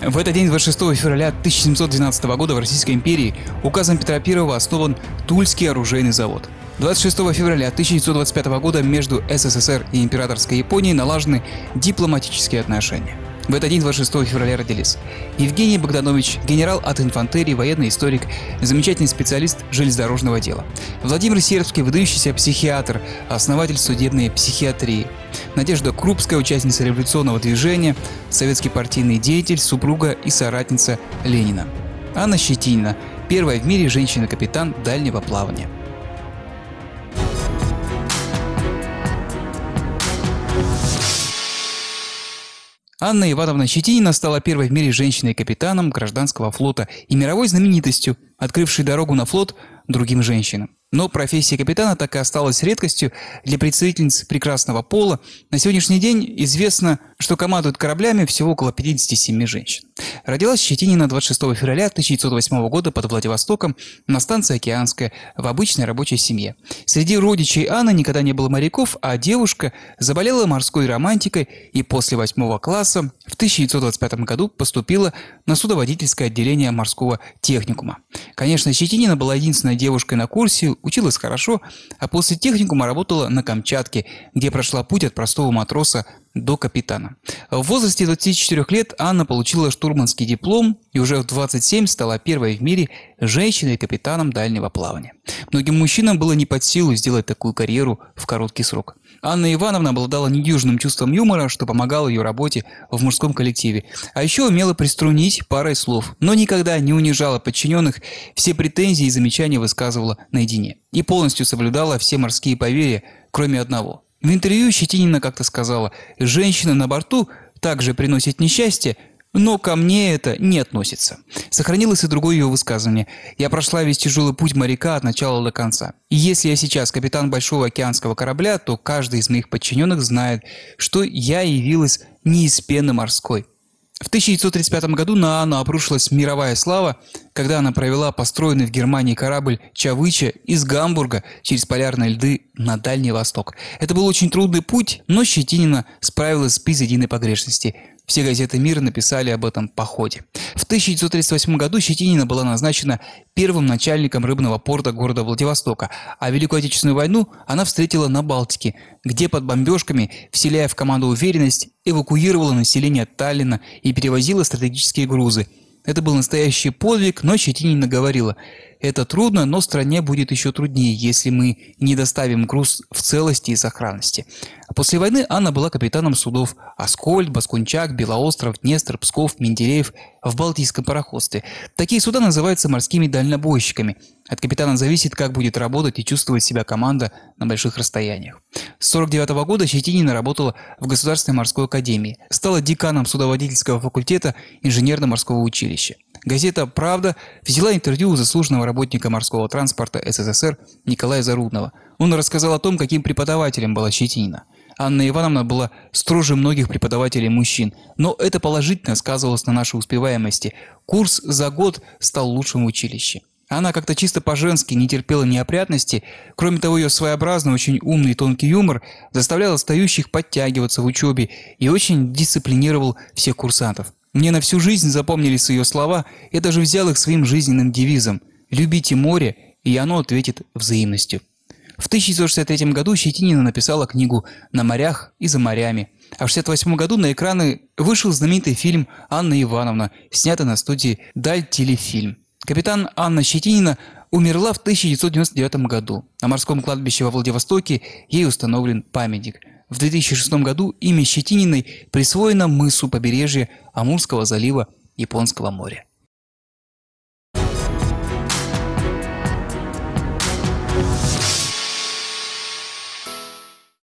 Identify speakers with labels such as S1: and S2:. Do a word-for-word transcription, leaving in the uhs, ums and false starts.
S1: В этот день, двадцать шестого февраля тысяча семьсот двенадцатого года, в Российской империи указом Петра Первого основан Тульский оружейный завод. двадцать шестого февраля тысяча девятьсот двадцать пятого года между СССР и императорской Японией налажены дипломатические отношения. В этот день, двадцать шестого февраля, родились Евгений Богданович, генерал от инфантерии, военный историк, замечательный специалист железнодорожного дела. Владимир Сербский, выдающийся психиатр, основатель судебной психиатрии. Надежда Крупская, участница революционного движения, советский партийный деятель, супруга и соратница Ленина. Анна Щетинина, первая в мире женщина-капитан дальнего плавания. Анна Ивановна Щетинина стала первой в мире женщиной-капитаном гражданского флота и мировой знаменитостью, открывшей дорогу на флот другим женщинам. Но профессия капитана так и осталась редкостью для представительниц прекрасного пола. На сегодняшний день известно, что командуют кораблями всего около пятидесяти семи женщин. Родилась Щетинина двадцать шестого февраля тысяча девятьсот восьмого года под Владивостоком на станции Океанская в обычной рабочей семье. Среди родичей Анны никогда не было моряков, а девушка заболела морской романтикой и после восьмого класса в тысяча девятьсот двадцать пятом году поступила на судоводительское отделение морского техникума. Конечно, Щетинина была единственной девушкой на курсе, училась хорошо, а после техникума работала на Камчатке, где прошла путь от простого матроса до капитана. В возрасте двадцати четырёх лет Анна получила штурманский диплом и уже в двадцать семь стала первой в мире женщиной-капитаном дальнего плавания. Многим мужчинам было не под силу сделать такую карьеру в короткий срок. Анна Ивановна обладала недюжинным чувством юмора, что помогало ее работе в мужском коллективе. А еще умела приструнить парой слов, но никогда не унижала подчиненных, все претензии и замечания высказывала наедине. И полностью соблюдала все морские поверья, кроме одного. В интервью Щетинина как-то сказала: «Женщина на борту также приносит несчастье, но ко мне это не относится». Сохранилось и другое ее высказывание: «Я прошла весь тяжелый путь моряка от начала до конца. И если я сейчас капитан большого океанского корабля, то каждый из моих подчиненных знает, что я явилась не из пены морской». В тысяча девятьсот тридцать пятом году на Анну обрушилась мировая слава, когда она провела построенный в Германии корабль «Чавыча» из Гамбурга через полярные льды на Дальний Восток. Это был очень трудный путь, но Щетинина справилась без единой погрешности. Все газеты мира написали об этом походе. В тысяча девятьсот тридцать восьмом году Щетинина была назначена первым начальником рыбного порта города Владивостока, а Великую Отечественную войну она встретила на Балтике, где под бомбежками, вселяя в команду уверенность, эвакуировала население Таллина и перевозила стратегические грузы. Это был настоящий подвиг, но Щетинина говорила: «Это трудно, но стране будет еще труднее, если мы не доставим груз в целости и сохранности». А после войны Анна была капитаном судов «Аскольд», «Баскунчак», «Белоостров», «Днестр», «Псков», «Менделеев» в Балтийском пароходстве. Такие суда называются морскими дальнобойщиками. От капитана зависит, как будет работать и чувствовать себя команда на больших расстояниях. С сорок девятого года Щетинина работала в Государственной морской академии, стала деканом судоводительского факультета инженерно-морского училища. Газета «Правда» взяла интервью у заслуженного работника морского транспорта СССР Николая Зарудного. Он рассказал о том, каким преподавателем была Щетинина. Анна Ивановна была строже многих преподавателей мужчин, но это положительно сказывалось на нашей успеваемости. Курс за год стал лучшим в училище. Она как-то чисто по-женски не терпела неопрятности. Кроме того, ее своеобразный, очень умный и тонкий юмор заставлял отстающих подтягиваться в учебе и очень дисциплинировал всех курсантов. Мне на всю жизнь запомнились ее слова, я даже взял их своим жизненным девизом: «Любите море, и оно ответит взаимностью». В тысяча девятьсот шестьдесят третьем году Щетинина написала книгу «На морях и за морями», а в шестьдесят восьмом году на экраны вышел знаменитый фильм «Анна Ивановна», снятый на студии «Даль телефильм». Капитан Анна Щетинина умерла в тысяча девятьсот девяносто девятом году. На морском кладбище во Владивостоке ей установлен памятник. В две тысячи шестом году имя Щетининой присвоено мысу побережья Амурского залива Японского моря.